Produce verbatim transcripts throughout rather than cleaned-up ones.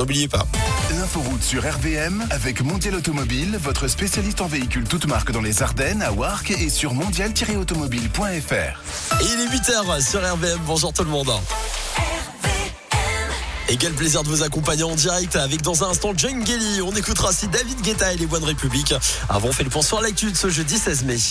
n'oubliez pas. L'inforoute sur R V M avec Mondial Automobile, votre spécialiste en véhicules toutes marques dans les Ardennes, à Warcq et sur mondial tiret automobile point f r. Et il est huit heures sur R V M. Bonjour tout le monde. Et quel plaisir de vous accompagner en direct avec dans un instant Djungeli. On écoutera aussi David Guetta et les One République. Avant, on fait le point sur l'actu de ce jeudi seize mai.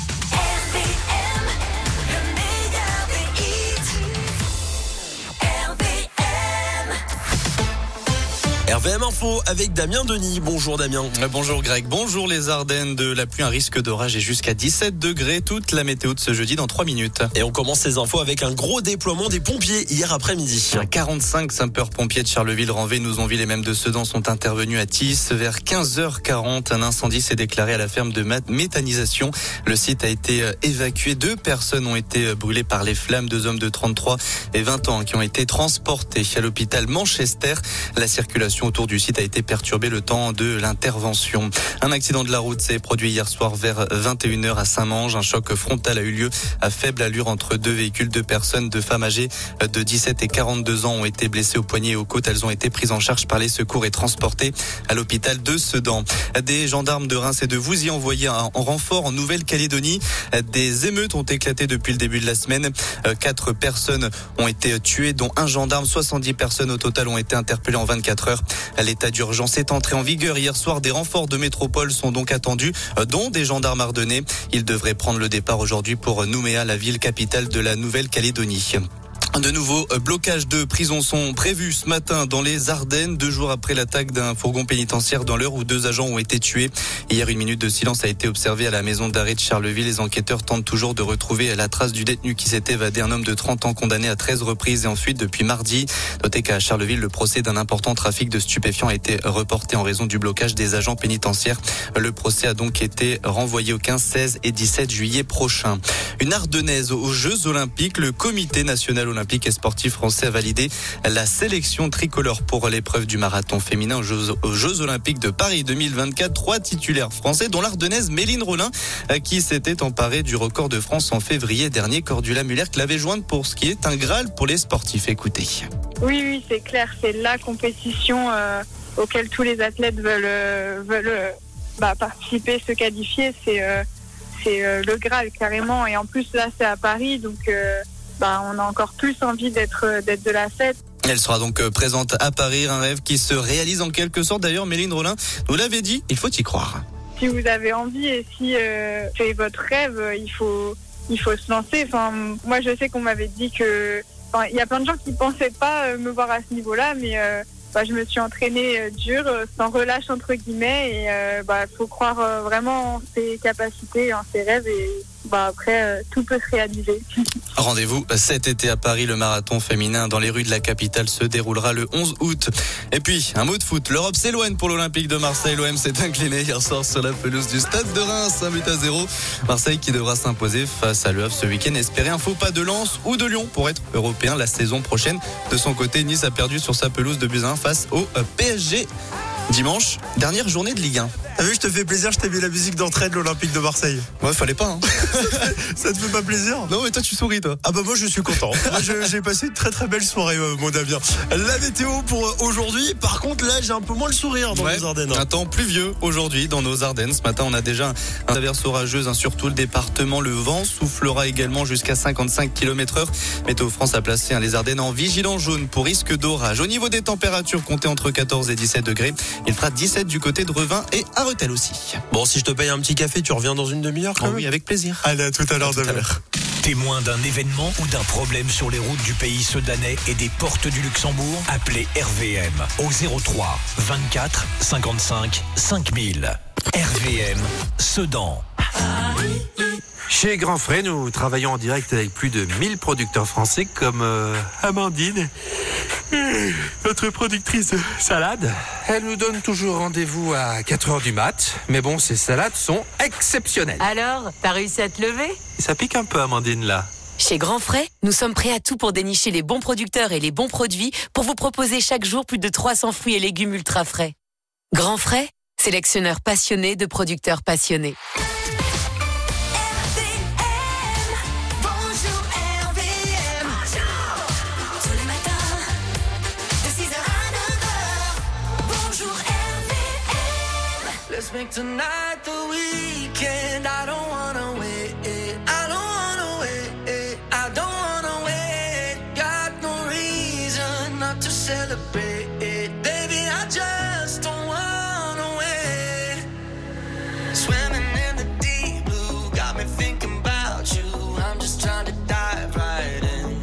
R V M Info avec Damien Denis. Bonjour Damien. Bonjour Greg. Bonjour les Ardennes. De la pluie, un risque d'orage et jusqu'à dix-sept degrés. Toute la météo de ce jeudi dans trois minutes. Et on commence ces infos avec un gros déploiement des pompiers hier après-midi. quarante-cinq sapeurs-pompiers de Charleville-Ranvé, Nouzonville et même de Sedan sont intervenus à Tis. Vers quinze heures quarante, un incendie s'est déclaré à la ferme de méthanisation. Le site a été évacué. Deux personnes ont été brûlées par les flammes. Deux hommes de trente-trois et vingt ans qui ont été transportés à l'hôpital Manchester. La circulation autour du site a été perturbée le temps de l'intervention. Un accident de la route s'est produit hier soir vers vingt et une heures à Saint-Mange. Un choc frontal a eu lieu à faible allure entre deux véhicules. Deux personnes, deux femmes âgées de dix-sept et quarante-deux ans ont été blessées aux poignets et aux côtes. Elles ont été prises en charge par les secours et transportées à l'hôpital de Sedan. Des gendarmes de Reims et de Vouziers envoyés en renfort en Nouvelle-Calédonie. Des émeutes ont éclaté depuis le début de la semaine. Quatre personnes ont été tuées, dont un gendarme. soixante-dix personnes au total ont été interpellées en vingt-quatre heures. L'état d'urgence est entré en vigueur hier soir. Des renforts de métropole sont donc attendus, dont des gendarmes ardennais. Ils devraient prendre le départ aujourd'hui pour Nouméa, la ville capitale de la Nouvelle-Calédonie. De nouveaux blocages de prisons sont prévus ce matin dans les Ardennes, deux jours après l'attaque d'un fourgon pénitentiaire dans l'heure où deux agents ont été tués. Hier, une minute de silence a été observée à la maison d'arrêt de Charleville. Les enquêteurs tentent toujours de retrouver la trace du détenu qui s'est évadé, un homme de trente ans condamné à treize reprises et ensuite depuis mardi. Notez qu'à Charleville, le procès d'un important trafic de stupéfiants a été reporté en raison du blocage des agents pénitentiaires. Le procès a donc été renvoyé au quinze, seize et dix-sept juillet prochain. Une Ardennaise aux Jeux Olympiques, le Comité national olympique et sportif français a validé la sélection tricolore pour l'épreuve du marathon féminin aux Jeux, aux Jeux Olympiques de Paris deux mille vingt-quatre. Trois titulaires français, dont l'Ardennaise Méline Rollin, qui s'était emparée du record de France en février dernier. Cordula Muller l'avait jointe pour ce qui est un Graal pour les sportifs. Écoutez. Oui, oui, c'est clair, c'est la compétition euh, auquel tous les athlètes veulent, euh, veulent euh, bah, participer, se qualifier. C'est, euh, c'est euh, le Graal carrément. Et en plus là, c'est à Paris, donc. Euh, Bah, on a encore plus envie d'être, d'être de la fête. Elle sera donc présente à Paris, un rêve qui se réalise en quelque sorte. D'ailleurs, Méline Rollin nous l'avait dit, il faut y croire. Si vous avez envie et si euh, c'est votre rêve, il faut, il faut se lancer. Enfin, moi, je sais qu'on m'avait dit que... Enfin, il y a plein de gens qui ne pensaient pas me voir à ce niveau-là, mais euh, bah, je me suis entraînée euh, dur, sans relâche entre guillemets. Et il euh, bah, faut croire euh, vraiment en ses capacités, en ses rêves et... Bah après, euh, tout peut se réaliser. Rendez-vous cet été à Paris. Le marathon féminin dans les rues de la capitale se déroulera le onze août. Et puis, un mot de foot. L'Europe s'éloigne pour l'Olympique de Marseille. L'O M s'est incliné hier soir sur la pelouse du Stade de Reims, un but à zéro. Marseille qui devra s'imposer face à l'E Havre ce week-end. Espérer un faux pas de Lens ou de Lyon pour être européen la saison prochaine. De son côté, Nice a perdu sur sa pelouse de buts à un face au P S G. Dimanche, dernière journée de Ligue un. T'as vu, je te fais plaisir, je t'ai mis la musique d'entrée de l'Olympique de Marseille. Ouais, fallait pas, hein. Ça te fait pas plaisir? Non, mais toi, tu souris, toi. Ah bah moi, je suis content. Moi, je, j'ai passé une très très belle soirée, euh, mon Damien. La météo pour euh, aujourd'hui, par contre, là, j'ai un peu moins le sourire dans ouais, les Ardennes. Un temps pluvieux aujourd'hui dans nos Ardennes. Ce matin, on a déjà un averse orageuse, hein, sur tout le département. Le vent soufflera également jusqu'à cinquante-cinq kilomètres heure. Météo France a placé, hein, les Ardennes en vigilant jaune pour risque d'orage. Au niveau des températures, comptez entre quatorze et dix-sept degrés. Il fera dix-sept du côté de Revin et à Rethel aussi. Bon, si je te paye un petit café, tu reviens dans une demi-heure quand oh même? Oui, avec plaisir. Allez, à tout à l'heure. À tout à l'heure. Témoin d'un événement ou d'un problème sur les routes du pays sedanais et des portes du Luxembourg, appelez R V M au zéro trois vingt-quatre cinquante-cinq cinq mille. R V M Sedan. Chez Grand Frais, nous travaillons en direct avec plus de mille producteurs français comme euh, Amandine, notre productrice de salade. Elle nous donne toujours rendez-vous à quatre heures du mat, mais bon, ces salades sont exceptionnelles. Alors, t'as réussi à te lever? Ça pique un peu, Amandine, là. Chez Grand Frais, nous sommes prêts à tout pour dénicher les bons producteurs et les bons produits pour vous proposer chaque jour plus de trois cents fruits et légumes ultra frais. Grand Frais, sélectionneur passionné de producteurs passionnés. make tonight the weekend. I don't wanna wait. I don't wanna wait. I don't wanna wait. Got no reason not to celebrate. Baby, I just don't wanna wait. Swimming in the deep blue got me thinking about you. I'm just trying to dive right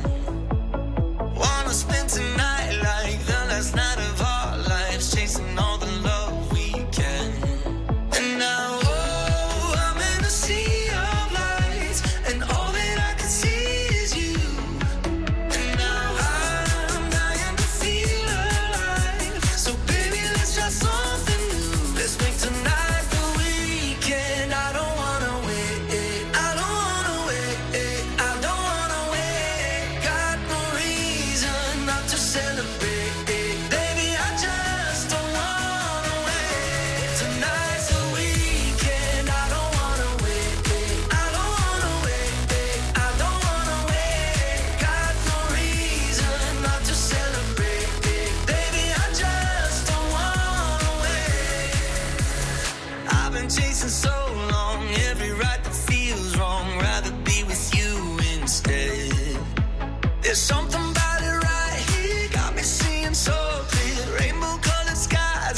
in. Wanna spend tonight like the last night of our lives, chasing all the love we can. And now, oh, I'm in a sea of lights, and all that I can see is you. And now I'm dying to feel alive. So baby, let's try something new. Let's make tonight the weekend. I don't wanna wait. I don't wanna wait. I don't wanna wait. Got no reason not to celebrate. Baby, I just don't wanna wait. Tonight's the weekend. I don't wanna wait. I don't wanna wait. I don't wanna wait. Got no reason not to celebrate. Baby, I just don't wanna wait. I've been chasing so long, every right that feels wrong. Rather be with you instead. There's something about it right here, got me seeing so clear. Rainbow colored skies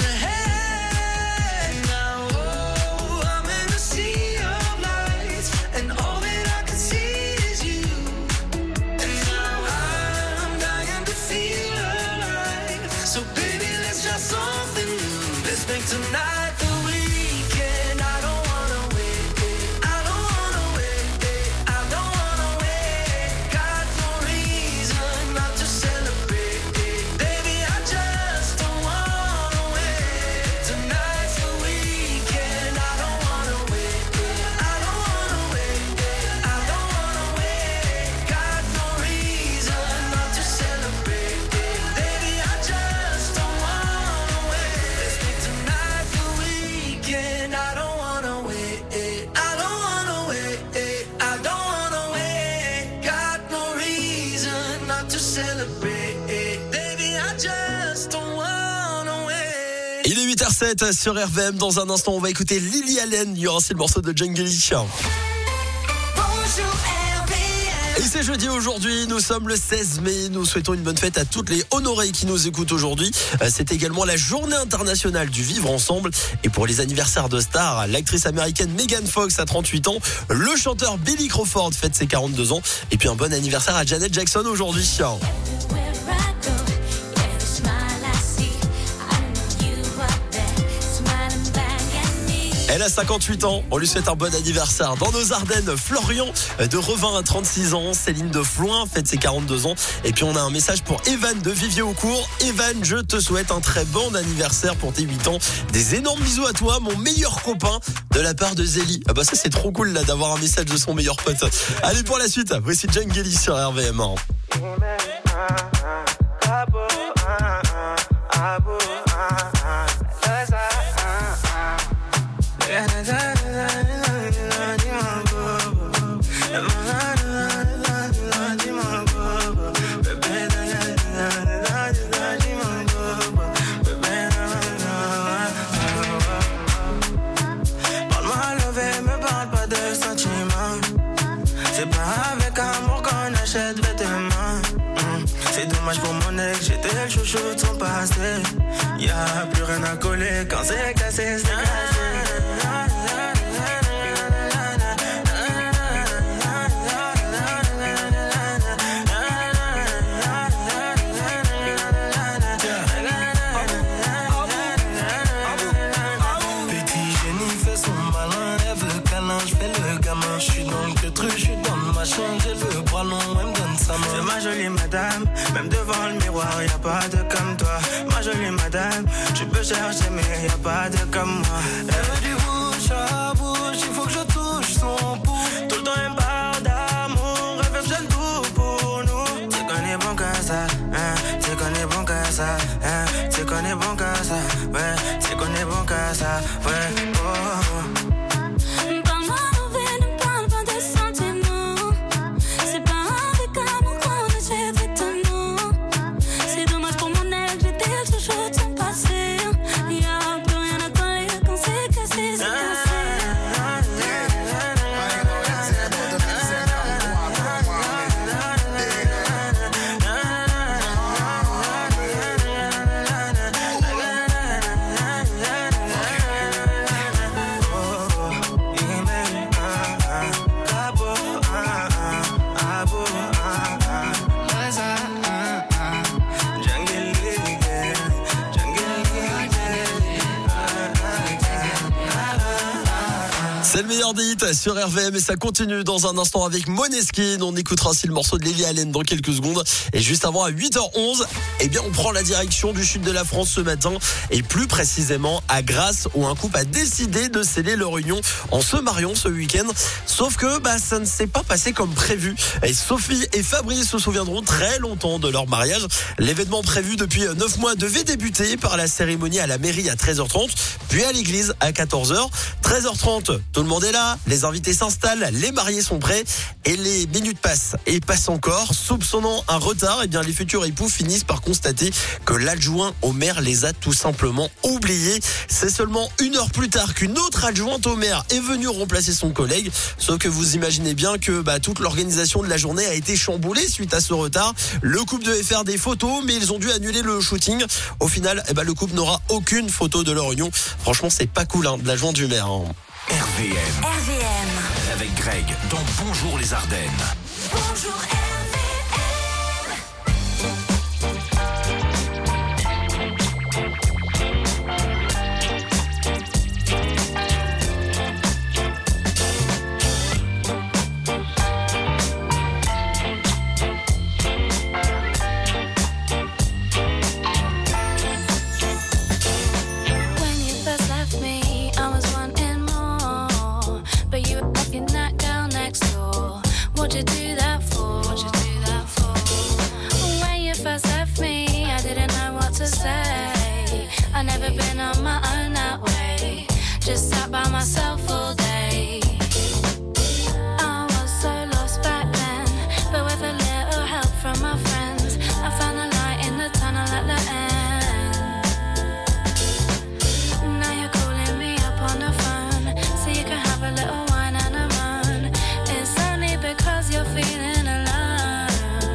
ahead. Now, oh, I'm in a sea of lights, and all that I can see is you. And now I'm dying to feel alive. So baby, let's try something new. Let's make tonight the weekend. I don't wanna wait. I don't wanna wait. I don't wanna wait. Got no reason not to celebrate. Baby, I just don't wanna wait. Tonight's the weekend. I don't wanna wait. I don't wanna wait. I don't wanna wait. Got no reason not to celebrate. Baby, I just don't wanna wait. Let's make tonight the weekend. I don't wanna wait. I don't wanna wait. I don't wanna wait. Got no reason not to celebrate. Baby, I just don't wanna wait. Il est huit heures zéro sept sur R V M. Dans un instant, on va écouter Lily Allen. Il y aura aussi le morceau de Djangeli. Bonjour R V M. Et c'est jeudi aujourd'hui, nous sommes le seize mai, nous souhaitons une bonne fête à toutes les honorées qui nous écoutent aujourd'hui. Euh, C'est également la journée internationale du vivre ensemble. Et pour les anniversaires de stars, l'actrice américaine Megan Fox a trente-huit ans, le chanteur Billy Crawford fête ses quarante-deux ans, et puis un bon anniversaire à Janet Jackson aujourd'hui. Elle a cinquante-huit ans, on lui souhaite un bon anniversaire. Dans nos Ardennes, Florian de Revin a trente-six ans, Céline de Floin fête ses quarante-deux ans. Et puis on a un message pour Evan de Vivier-au-Court. Evan, je te souhaite un très bon anniversaire pour tes huit ans. Des énormes bisous à toi, mon meilleur copain, de la part de Zélie. Ah bah ça c'est trop cool là d'avoir un message de son meilleur pote. Allez pour la suite, voici Djangeli sur R V M. Parle-moi levé, me parle pas de sentiments. C'est pas avec amour qu'on achète vêtements. Mm. C'est dommage pour mon ex, j'étais le chouchou de son passé. Y'a plus rien à coller quand c'est cassé, c'est cassé. C'est ma jolie madame, même devant le miroir, y'a pas de comme toi. Ma jolie madame, tu peux chercher mais y'a pas de comme moi. Elle veut du bouche à bouche, il faut que je touche son pouls. Tout le temps elle parle d'amour, elle veut que je tout pour nous. Tu connais bon que ça, hein, tu connais bon que ça, hein, tu connais bon que ça, ouais, tu connais bon que ça, ouais, oh. Passé, y'a plus rien à coller quand c'est cassé. C'est le meilleur des hits sur R V M et ça continue dans un instant avec Måneskin. On écoutera aussi le morceau de Lily Allen dans quelques secondes. Et juste avant à huit heures onze, eh bien on prend la direction du sud de la France ce matin et plus précisément à Grasse où un couple a décidé de sceller leur union en se mariant ce week-end. Sauf que bah, ça ne s'est pas passé comme prévu. Et Sophie et Fabrice se souviendront très longtemps de leur mariage. L'événement prévu depuis neuf mois devait débuter par la cérémonie à la mairie à treize heures trente, puis à l'église à quatorze heures. treize heures trente, tout le monde est là, les invités s'installent, les mariés sont prêts et les minutes passent et passent encore. Soupçonnant un retard, eh bien les futurs époux finissent par constater que l'adjoint au maire les a tout simplement oubliés. C'est seulement une heure plus tard qu'une autre adjointe au maire est venue remplacer son collègue. Sauf que vous imaginez bien que bah, toute l'organisation de la journée a été chamboulée suite à ce retard. Le couple devait faire des photos, mais ils ont dû annuler le shooting. Au final, eh ben, le couple n'aura aucune photo de leur union. Franchement, c'est pas cool, hein, de l'adjoint du maire. Hein. R V M. R V M. Avec Greg dans Bonjour les Ardennes. Bonjour R V M. What'd you do that for? What'd you do that for? When you first left me, I didn't know what to say. I never been on my own that way. Just sat by myself all day. I was so lost back then, but with a little help from my friends, I found the light in the tunnel at the end. Now you're calling me up on the phone, so you can have a little wine and a moan. It's only because you're feeling alone.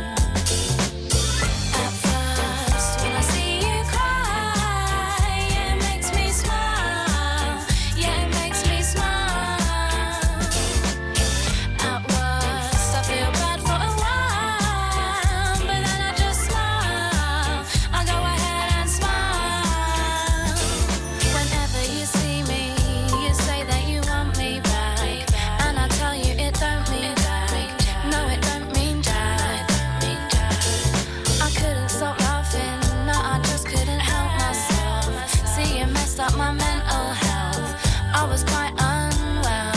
At first, when I see you cry, yeah, it makes me smile. Yeah, it makes me smile. At worst, I feel bad for a while, but then I just smile. I go ahead and smile. Whenever you see me, you say that you want me back, and I tell you it don't mean that. No, it don't mean that. I couldn't stop laughing, no, I just couldn't help myself. See, you messed up my mental health. I was quite unwell.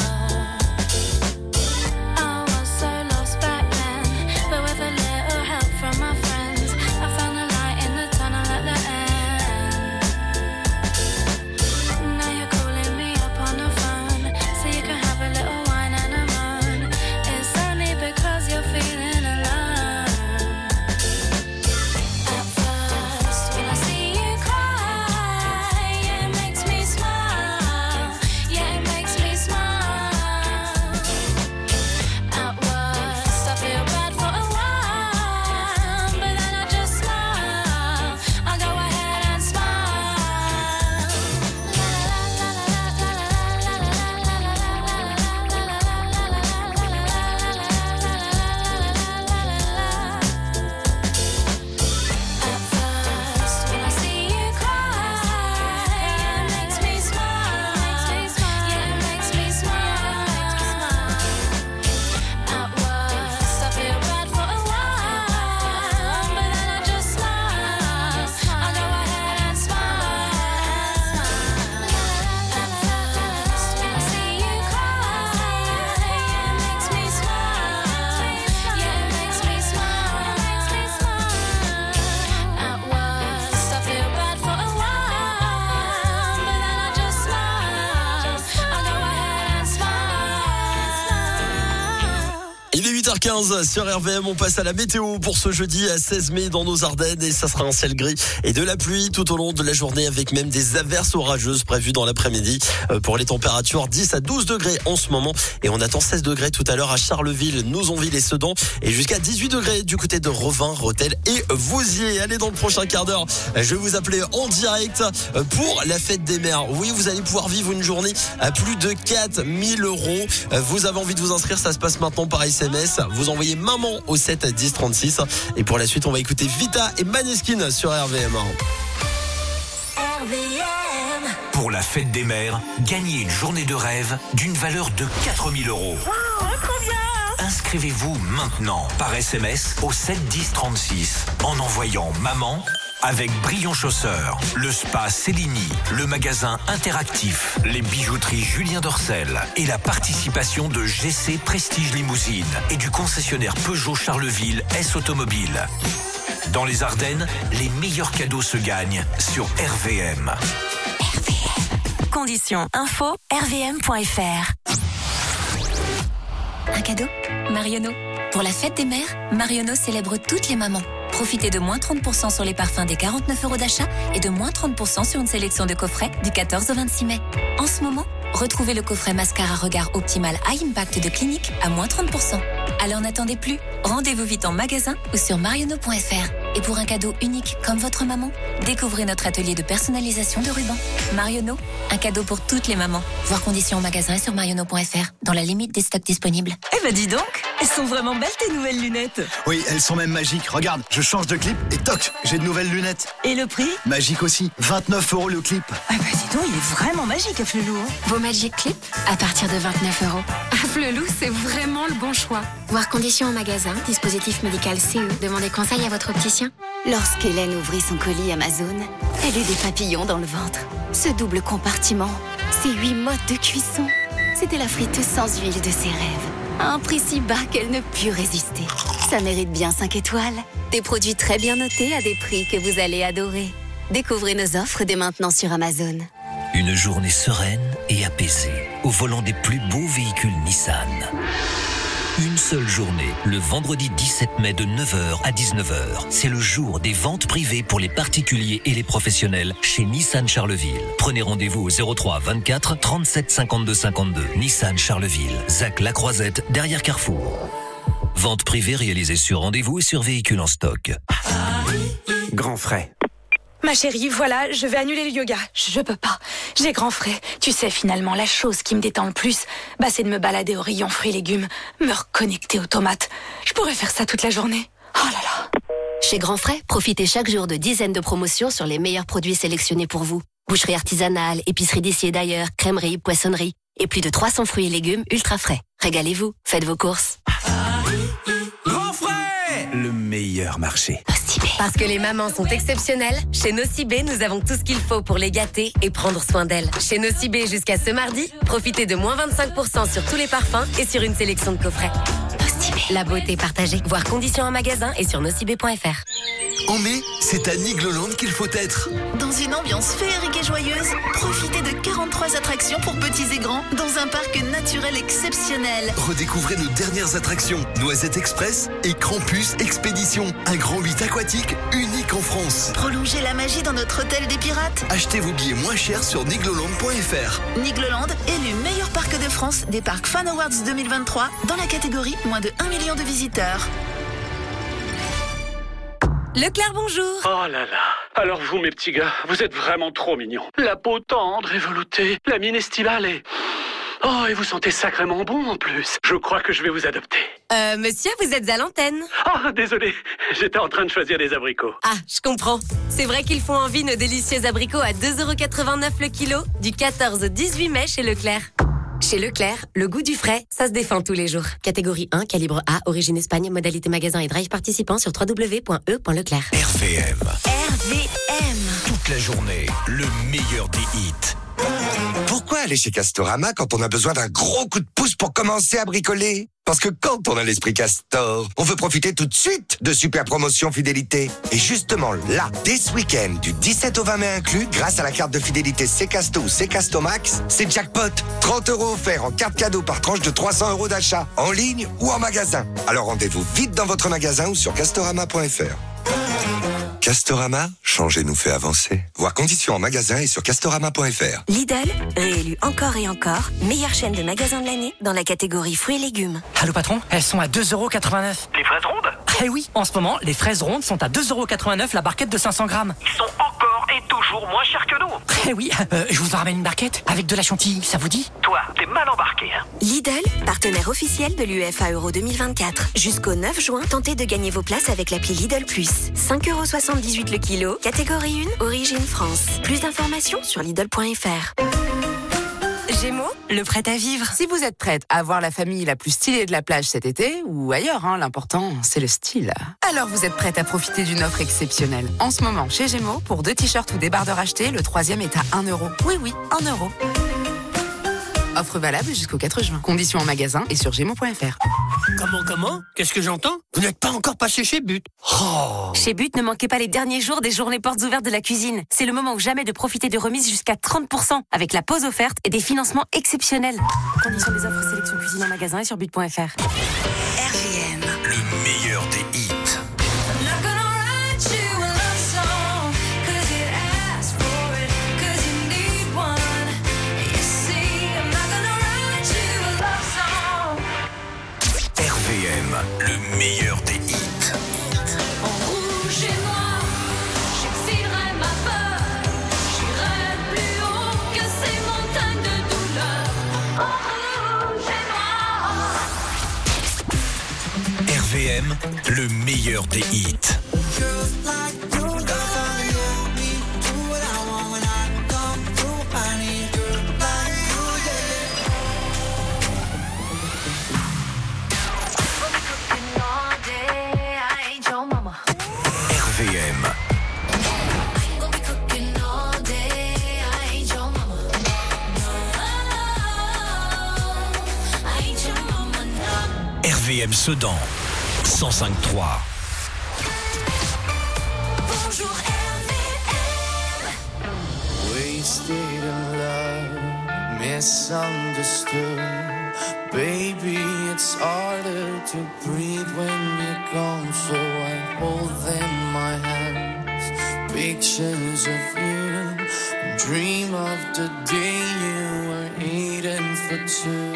I was so lost back then, but with a little help from my friends, I found the light in the tunnel at the end. Now you're calling me up on the phone, so you can have a little wine and a moan. It's only because you're feeling alone. At first, when I see you cry, yeah, it makes me smile. Yeah, it makes me smile. At worst, I feel bad for a while, but then I just smile. I go ahead and smile. La la la la la la la la la la At first, when I see you cry, yeah, it makes me smile. Yeah, it makes me smile. At worst, I feel bad for a while, but then I just smile. I go ahead and smile. At first, when I see you cry, yeah, it makes me smile. Yeah, it makes me smile. At worst, I feel bad for a while, but then I just smile. I go ahead and smile. Il est huit heures quinze sur R V M, on passe à la météo pour ce jeudi à seize mai dans nos Ardennes et ça sera un ciel gris et de la pluie tout au long de la journée avec même des averses orageuses prévues dans l'après-midi. Euh, Pour les températures, dix à douze degrés en ce moment et on attend seize degrés tout à l'heure à Charleville, Nouzonville et Sedan et jusqu'à dix-huit degrés du côté de Revin, Rethel et Vouziers. Allez, dans le prochain quart d'heure, je vais vous appeler en direct pour la fête des mères. Oui, vous allez pouvoir vivre une journée à plus de quatre mille euros. Vous avez envie de vous inscrire, ça se passe maintenant par S M S. Vous envoyez maman au sept dix trente-six et pour la suite, on va écouter Vita et Måneskin sur R V M. R V M. Pour la fête des mères, gagnez une journée de rêve d'une valeur de quatre mille euros. Wow, trop bien! Inscrivez-vous maintenant par S M S au sept dix trente-six en envoyant maman avec Brillant Chausseur, le spa Céligny, le magasin interactif, les bijouteries Julien Dorcel et la participation de G C Prestige Limousine et du concessionnaire Peugeot Charleville S Automobile. Dans les Ardennes, les meilleurs cadeaux se gagnent sur R V M. R V M. Conditions info r v m point f r. Un cadeau Marionneau. Pour la fête des mères, Marionneau célèbre toutes les mamans. Profitez de moins trente pour cent sur les parfums des quarante-neuf euros d'achat et de moins trente pour cent sur une sélection de coffrets du quatorze au vingt-six mai. En ce moment, retrouvez le coffret mascara regard optimal High Impact de Clinique à moins trente pour cent. Alors n'attendez plus, rendez-vous vite en magasin ou sur marionneau point f r. Et pour un cadeau unique comme votre maman, découvrez notre atelier de personnalisation de rubans. Marionneau, un cadeau pour toutes les mamans. Voir conditions en magasin et sur marionneau point f r, dans la limite des stocks disponibles. Eh ben dis donc, elles sont vraiment belles tes nouvelles lunettes. Oui, elles sont même magiques. Regarde, je change de clip et toc, j'ai de nouvelles lunettes. Et le prix? Magique aussi, vingt-neuf euros le clip. Ah bah dis donc, il est vraiment magique à Flelou. Hein. Vos Magic Clips à partir de vingt-neuf euros. À Flelou, c'est vraiment le bon choix. Voir conditions en magasin, dispositif médical C E. Demandez conseil à votre opticien. Lorsqu'Hélène ouvrit son colis Amazon, elle eut des papillons dans le ventre. Ce double compartiment, ces huit modes de cuisson, c'était la friteuse sans huile de ses rêves. À un prix si bas qu'elle ne put résister. Ça mérite bien cinq étoiles. Des produits très bien notés à des prix que vous allez adorer. Découvrez nos offres dès maintenant sur Amazon. Une journée sereine et apaisée au volant des plus beaux véhicules Nissan. Une seule journée, le vendredi dix-sept mai de neuf heures à dix-neuf heures. C'est le jour des ventes privées pour les particuliers et les professionnels chez Nissan Charleville. Prenez rendez-vous au zéro trois vingt-quatre trente-sept cinquante-deux cinquante-deux. Nissan Charleville, Zac La Croisette, derrière Carrefour. Vente privée réalisée sur rendez-vous et sur véhicule en stock. Grand frais. Ma chérie, voilà, je vais annuler le yoga. Je peux pas. J'ai grand frais. Tu sais, finalement, la chose qui me détend le plus, bah, c'est de me balader au rayon fruits et légumes, me reconnecter aux tomates. Je pourrais faire ça toute la journée. Oh là là. Chez Grand Frais, profitez chaque jour de dizaines de promotions sur les meilleurs produits sélectionnés pour vous. Boucherie artisanale, épicerie d'ici et d'ailleurs, crèmerie, poissonnerie et plus de trois cents fruits et légumes ultra frais. Régalez-vous, faites vos courses. Grand frais, le meilleur marché. Parce que les mamans sont exceptionnelles, chez Nocibé, nous avons tout ce qu'il faut pour les gâter et prendre soin d'elles. Chez Nocibé, jusqu'à ce mardi, profitez de moins vingt-cinq pour cent sur tous les parfums et sur une sélection de coffrets. Nocibé, la beauté partagée. Voir conditions en magasin et sur nocibé point f r. En mai, c'est à Nigloland qu'il faut être. Dans une ambiance féerique et joyeuse, profitez de quarante-trois attractions pour petits et grands dans un parc naturel exceptionnel. Redécouvrez nos dernières attractions, Noisette Express et Krampus Expédition, un grand huit aquatique unique en France. Prolongez la magie dans notre hôtel des pirates. Achetez vos billets moins chers sur nigloland point f r. Nigloland, élu meilleur parc de France des Parcs Fan Awards deux mille vingt-trois dans la catégorie moins de un million de visiteurs. Leclerc, bonjour. Oh là là. Alors vous, mes petits gars, vous êtes vraiment trop mignons. La peau tendre et veloutée, la mine estivale et... Oh, et vous sentez sacrément bon en plus. Je crois que je vais vous adopter. Euh, monsieur, vous êtes à l'antenne. Ah, désolé, j'étais en train de choisir des abricots. Ah, je comprends. C'est vrai qu'ils font envie nos délicieux abricots à deux euros quatre-vingt-neuf le kilo, du quatorze au dix-huit mai chez Leclerc. Chez Leclerc, le goût du frais, ça se défend tous les jours. Catégorie un, calibre A, origine Espagne, modalité magasin et drive participant sur w w w point e point leclerc. R V M. R V M. Toute la journée, le meilleur des hits. Pourquoi aller chez Castorama quand on a besoin d'un gros coup de pouce pour commencer à bricoler? Parce que quand on a l'esprit Castor, on veut profiter tout de suite de super promotions fidélité. Et justement là, dès ce week-end, du dix-sept au vingt mai inclus, grâce à la carte de fidélité Ccasto ou Ccasto Max, c'est jackpot. trente euros offerts en carte cadeau par tranche de trois cents euros d'achat, en ligne ou en magasin. Alors rendez-vous vite dans votre magasin ou sur castorama point f r. Castorama, changer nous fait avancer. Voir conditions en magasin et sur castorama point f r. Lidl, réélu encore et encore, meilleure chaîne de magasins de l'année dans la catégorie fruits et légumes. Allô patron, elles sont à deux euros quatre-vingt-neuf. Les fraises rondes? Eh oui, en ce moment, les fraises rondes sont à deux euros quatre-vingt-neuf la barquette de cinq cents grammes. Ils sont encore et toujours moins chers que nous. Eh oui, euh, je vous en ramène une barquette avec de la chantilly, ça vous dit? Toi, t'es mal embarqué, hein. Lidl, partenaire officiel de l'U E F A Euro deux mille vingt-quatre. Jusqu'au neuf juin, tentez de gagner vos places avec l'appli Lidl Plus. cinq euros soixante-dix-huit le kilo, catégorie un, origine France. Plus d'informations sur Lidl point F R. Gémeaux, le prêt à vivre. Si vous êtes prête à avoir la famille la plus stylée de la plage cet été, ou ailleurs, hein, l'important, c'est le style. Alors vous êtes prête à profiter d'une offre exceptionnelle. En ce moment, chez Gémeaux, pour deux t-shirts ou des barres de racheter, le troisième est à un euro. Oui, oui, un euro. Offre valable jusqu'au quatre juin. Conditions en magasin et sur gémeaux point F R. Comment, comment? Qu'est-ce que j'entends? Vous n'êtes pas encore passé chez But. Oh. Chez But, ne manquez pas les derniers jours des journées portes ouvertes de la cuisine. C'est le moment ou jamais de profiter de remises jusqu'à trente pour cent avec la pause offerte et des financements exceptionnels. Conditions des offres sélection cuisine en magasin et sur but point F R. R V M, le meilleur des hits. Le meilleur des hits. En rouge et noir, j'exilerai ma peur. J'irai plus haut que ces montagnes de douleur. En rouge et noir. R V M, le meilleur des hits. R V M. R V M Sedan, cent cinq trois. Bonjour R V M. Wasted in love, misunderstood. Baby, it's harder to breathe when you're gone, so I hold them in my hands. Pictures of you, dream of the day you were eating for two.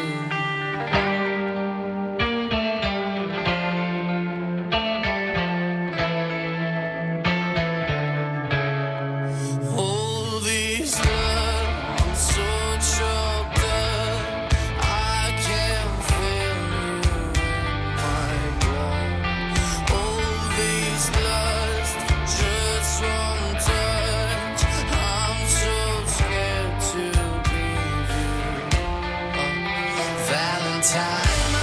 All these love, I'm so choked up. I can't feel you in my blood. All these lust, just one touch. I'm so scared to leave you. Uh, Valentine.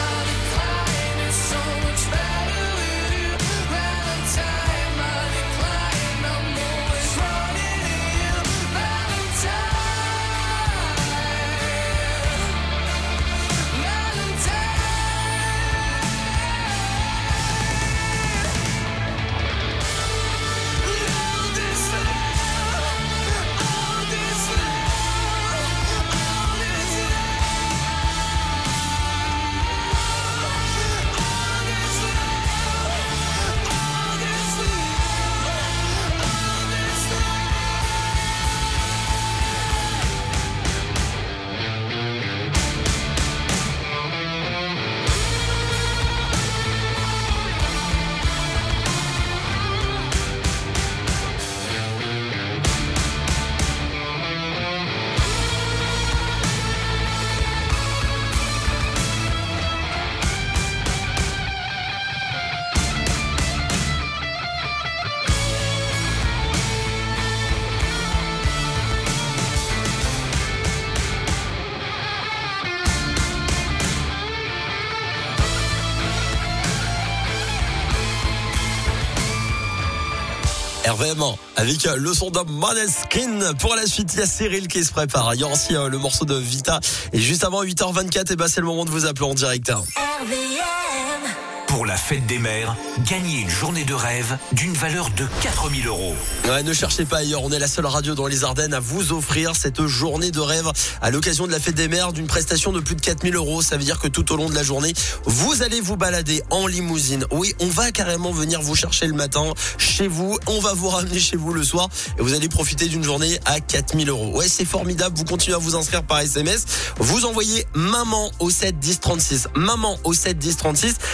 R V M avec le son de Måneskin. Pour la suite, il y a Cyril qui se prépare. Il y aura aussi euh, le morceau de Vita. Et juste avant huit heures vingt-quatre, et ben c'est le moment de vous appeler en direct. R V M. Pour la fête des mères, gagnez une journée de rêve d'une valeur de quatre mille euros. Ouais, ne cherchez pas ailleurs. On est la seule radio dans les Ardennes à vous offrir cette journée de rêve à l'occasion de la fête des mères d'une prestation de plus de quatre mille euros. Ça veut dire que tout au long de la journée, vous allez vous balader en limousine. Oui, on va carrément venir vous chercher le matin chez vous. On va vous ramener chez vous le soir et vous allez profiter d'une journée à quatre mille euros. Ouais, c'est formidable. Vous continuez à vous inscrire par S M S. Vous envoyez maman au sept dix trente-six. Maman au sept dix trente-six. C'est ce qu'a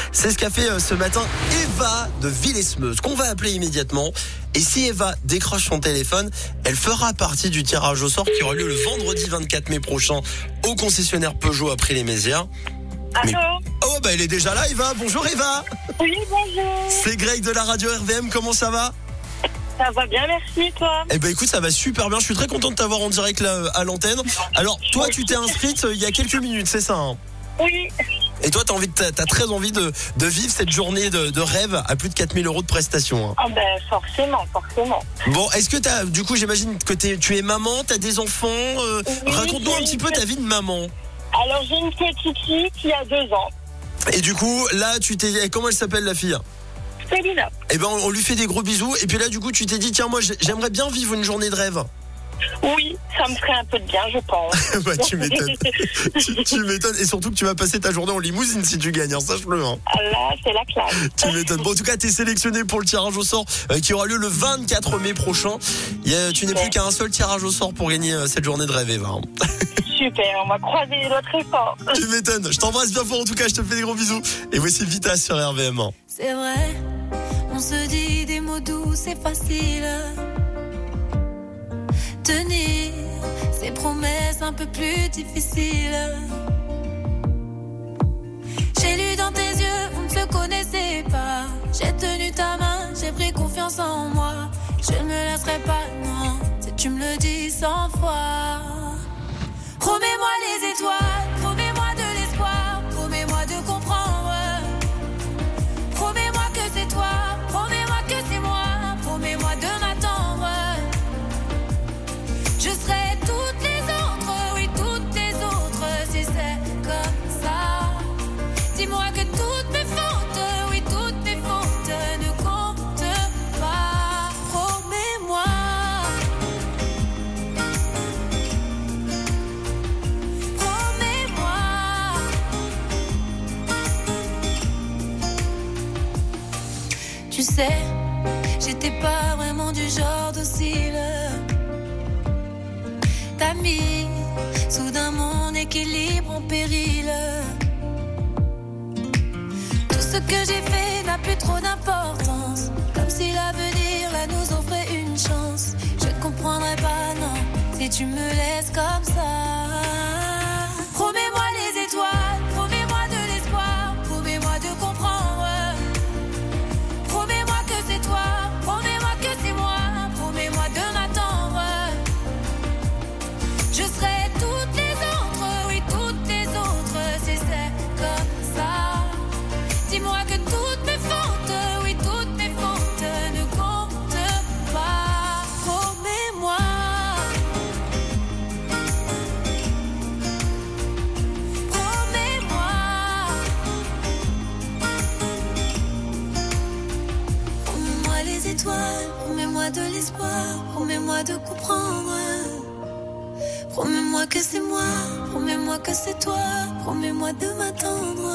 qu'a fait euh, ce matin Eva de Villesmeuse, qu'on va appeler immédiatement. Et si Eva décroche son téléphone, elle fera partie du tirage au sort qui aura lieu le vendredi vingt-quatre mai prochain au concessionnaire Peugeot après les Mézières. Allô. Mais... Oh bah elle est déjà là, Eva. Bonjour Eva. Oui, bonjour. C'est Greg de la radio R V M, comment ça va? Ça va bien, merci, toi? Eh ben écoute, ça va super bien, je suis très content de t'avoir en direct là à l'antenne. Alors toi tu t'es inscrite il y a quelques minutes, c'est ça hein? Oui. Et toi t'as envie de, t'as, t'as très envie de, de vivre cette journée de, de rêve à plus de quatre mille euros de prestations hein. Ah ben forcément, forcément. Bon, est-ce que t'as, du coup j'imagine que t'es, tu es maman, t'as des enfants euh, oui, raconte-nous un petit peu ta vie de maman. Alors j'ai une petite fille qui a deux ans. Et du coup là tu t'es, comment elle s'appelle la fille? Célina. Eh ben on lui fait des gros bisous et puis là du coup tu t'es dit tiens moi j'aimerais bien vivre une journée de rêve. Oui, ça me ferait un peu de bien, je pense. Bah tu m'étonnes. tu, tu m'étonnes et surtout que tu vas passer ta journée en limousine si tu gagnes, hein, sache-le. Hein. Ah là, c'est la classe. Tu m'étonnes. Bon, en tout cas, t'es sélectionné pour le tirage au sort euh, qui aura lieu le vingt-quatre mai prochain. Il y a, tu n'es plus qu'à un seul tirage au sort pour gagner euh, cette journée de rêve, Eva. Super, on va croiser les doigts très fort. Tu m'étonnes. Je t'embrasse bien fort en tout cas, je te fais des gros bisous. Et voici Vita sur R V M. C'est vrai, on se dit des mots doux, c'est facile. Tenir ces promesses un peu plus difficiles. J'ai lu dans tes yeux, on ne se connaissait pas. J'ai tenu ta main, j'ai pris confiance en moi. Je ne me laisserai pas, non, si tu me le dis cent fois. Promets-moi les étoiles, promets-moi de l'espoir, promets-moi de comprendre. Promets-moi que c'est toi, promets-moi que c'est moi, promets-moi de m'attendre. Je serai toutes les autres, oui toutes les autres, si c'est comme ça. Dis-moi que toutes mes fautes, oui toutes mes fautes ne comptent pas. Promets-moi. Promets-moi. Tu sais, j'étais pas vraiment du genre docile. T'as mis soudain mon équilibre en péril. Tout ce que j'ai fait n'a plus trop d'importance. Comme si l'avenir là nous offrait une chance. Je ne comprendrai pas, non, si tu me laisses comme ça. Promets-moi les étoiles, promets-moi de l'espoir, promets-moi de comprendre. Promets-moi que c'est toi, promets-moi que c'est moi, promets-moi de m'attendre. Je serai toutes les autres, oui toutes les autres, si c'est comme ça. Dis-moi que toutes mes fautes, oui toutes mes fautes ne comptent pas. Promets-moi. Promets-moi. Promets-moi les étoiles, promets-moi de l'espoir, promets-moi de comprendre. Promets-moi que c'est moi, promets-moi que c'est toi, promets-moi de m'attendre.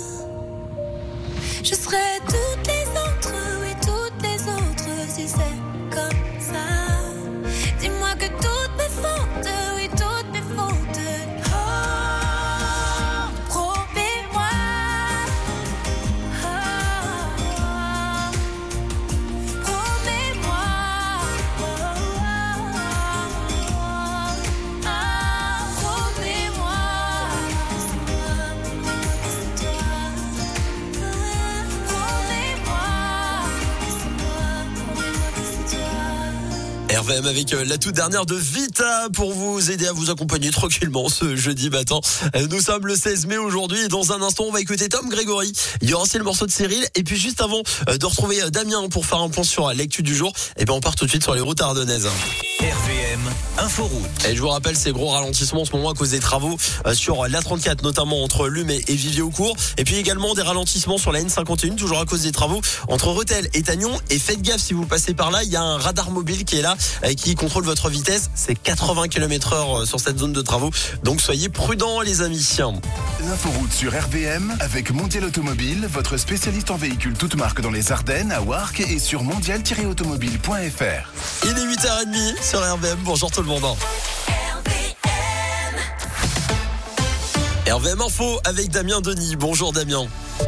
Je serai toutes les autres, oui toutes les autres, si c'est comme ça. Dis-moi que toutes mes fautes, oui toutes mes fautes. Oh, promets-moi. Oh, promets-moi. R V M avec la toute dernière de Vita pour vous aider à vous accompagner tranquillement ce jeudi matin. Nous sommes le seize mai aujourd'hui et dans un instant on va écouter Tom Grégory. Il y aura aussi le morceau de Cyril et puis juste avant de retrouver Damien pour faire un point sur l'actu du jour, et ben on part tout de suite sur les routes ardennaises. R V M Inforoute. Et je vous rappelle ces gros ralentissements en ce moment à cause des travaux sur l'A trente-quatre, notamment entre Lume et Vivier-au-Court. Et puis également des ralentissements sur la N cinquante et un, toujours à cause des travaux entre Rethel et Tagnon. Et faites gaffe si vous passez par là, il y a un radar mobile qui est là et qui contrôle votre vitesse. C'est quatre-vingts kilomètres heure sur cette zone de travaux. Donc soyez prudents les amis. L'inforoute sur R V M avec Mondial Automobile, votre spécialiste en véhicules toutes marques dans les Ardennes, à Warcq et sur mondial tiret automobile point f r. Il est huit heures trente sur R V M. Bonjour tout le monde. R V M Info avec Damien Denis. Bonjour Damien.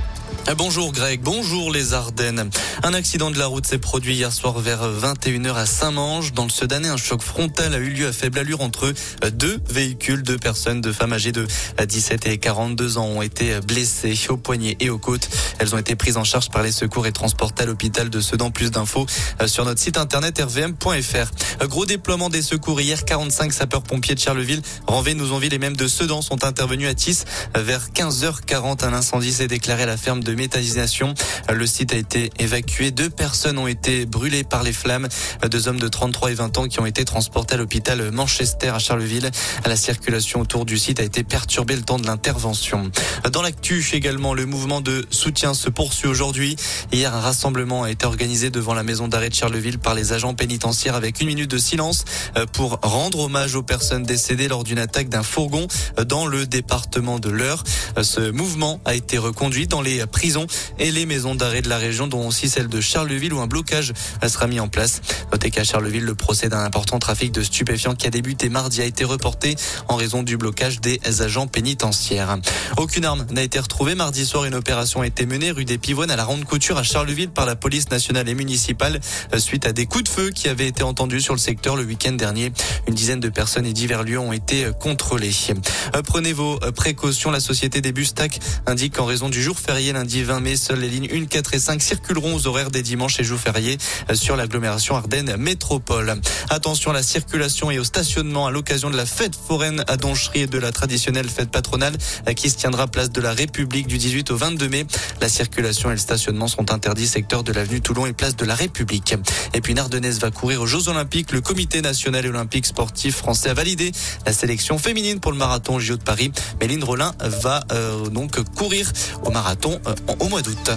Bonjour Greg, bonjour les Ardennes. Un accident de la route s'est produit hier soir vers vingt et une heures à Saint-Mange. Dans le Sedanais, un choc frontal a eu lieu à faible allure entre deux véhicules. Deux personnes, deux femmes âgées de dix-sept et quarante-deux ans ont été blessées aux poignets et aux côtes. Elles ont été prises en charge par les secours et transportées à l'hôpital de Sedan. Plus d'infos sur notre site internet r v m point f r. Gros déploiement des secours hier. quarante-cinq sapeurs-pompiers de Charleville, Ranvé, Nouzonville et même de Sedan sont intervenus à Tis. Vers quinze heures quarante, un incendie s'est déclaré à la ferme de méthanisation. Le site a été évacué. Deux personnes ont été brûlées par les flammes. Deux hommes de trente-trois et vingt ans qui ont été transportés à l'hôpital Manchester à Charleville. La circulation autour du site a été perturbée le temps de l'intervention. Dans l'actu également, le mouvement de soutien se poursuit aujourd'hui. Hier, un rassemblement a été organisé devant la maison d'arrêt de Charleville par les agents pénitentiaires avec une minute de silence pour rendre hommage aux personnes décédées lors d'une attaque d'un fourgon dans le département de l'Eure. Ce mouvement a été reconduit dans les prisons et les maisons d'arrêt de la région, dont aussi celle de Charleville où un blocage sera mis en place. Notez qu'à Charleville, le procès d'un important trafic de stupéfiants qui a débuté mardi a été reporté en raison du blocage des agents pénitentiaires. Aucune arme n'a été retrouvée. Mardi soir, une opération a été menée rue des Pivoines à la Ronde Couture à Charleville par la police nationale et municipale suite à des coups de feu qui avaient été entendus sur le secteur le week-end dernier. Une dizaine de personnes et divers lieux ont été contrôlés. Prenez vos précautions. La société des bus T A C indique qu'en raison du jour férié lundi vingt mai, seules les lignes un, quatre et cinq circuleront aux horaires des dimanches et jours fériés sur l'agglomération Ardennes Métropole. Attention à la circulation et au stationnement à l'occasion de la fête foraine à Donchery et de la traditionnelle fête patronale qui se tiendra place de la République du dix-huit au vingt-deux mai. La circulation et le stationnement sont interdits secteur de l'avenue Toulon et place de la République. Et puis une Ardennaise va courir aux Jeux Olympiques. Le comité national et olympique sportif français a validé la sélection féminine pour le marathon J O de Paris. Méline Rollin va euh, donc courir au marathon euh, au mois d'août.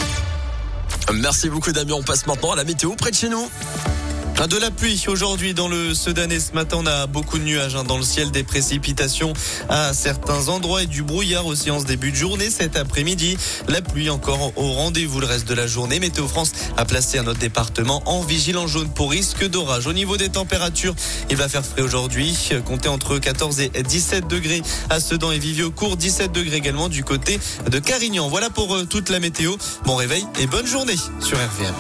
Merci beaucoup Damien, on passe maintenant à la météo près de chez nous. De la pluie aujourd'hui dans le Sedanais. Ce matin, on a beaucoup de nuages hein, dans le ciel, des précipitations à certains endroits et du brouillard aussi en ce début de journée. Cet après-midi, la pluie encore au rendez-vous le reste de la journée. Météo France a placé à notre département en vigilance jaune pour risque d'orage. Au niveau des températures, il va faire frais aujourd'hui. Comptez entre quatorze et dix-sept degrés à Sedan et Viviocourt, dix-sept degrés également du côté de Carignan. Voilà pour euh, toute la météo. Bon réveil et bonne journée sur R V M.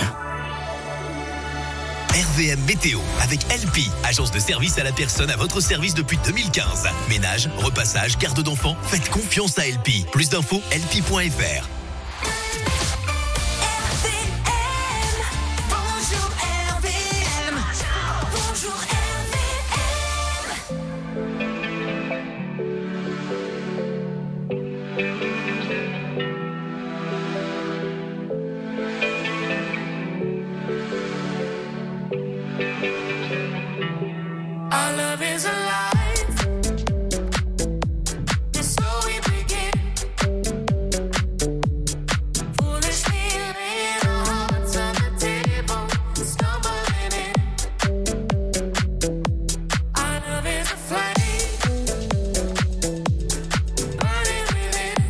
R V M Météo avec L P, agence de service à la personne à votre service depuis deux mille quinze. Ménage, repassage, garde d'enfants, faites confiance à L P. Plus d'infos, L P point F R. Our love is alive. It's so we begin. Foolishly laying our hearts on the table, stumbling in. Our love is a flame, burning within.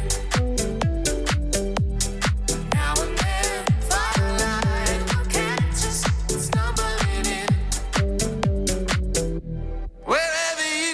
Now and then, firelight will catch us stumbling in. Wherever you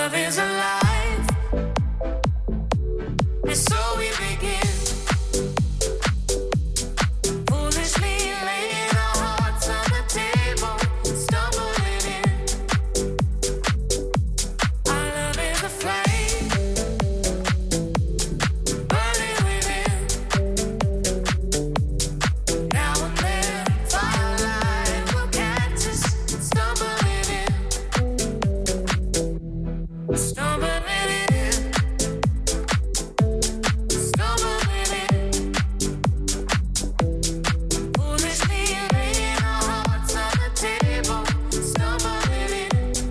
love is alive. And so we begin. Foolishly laying our hearts on the table, stumbling in. Our love is a flame, burning within. Now and then, firelight will catch us, stumbling in. Stumbling in. Stumbling in. Foolishly laying our hearts on the table, stumbling in.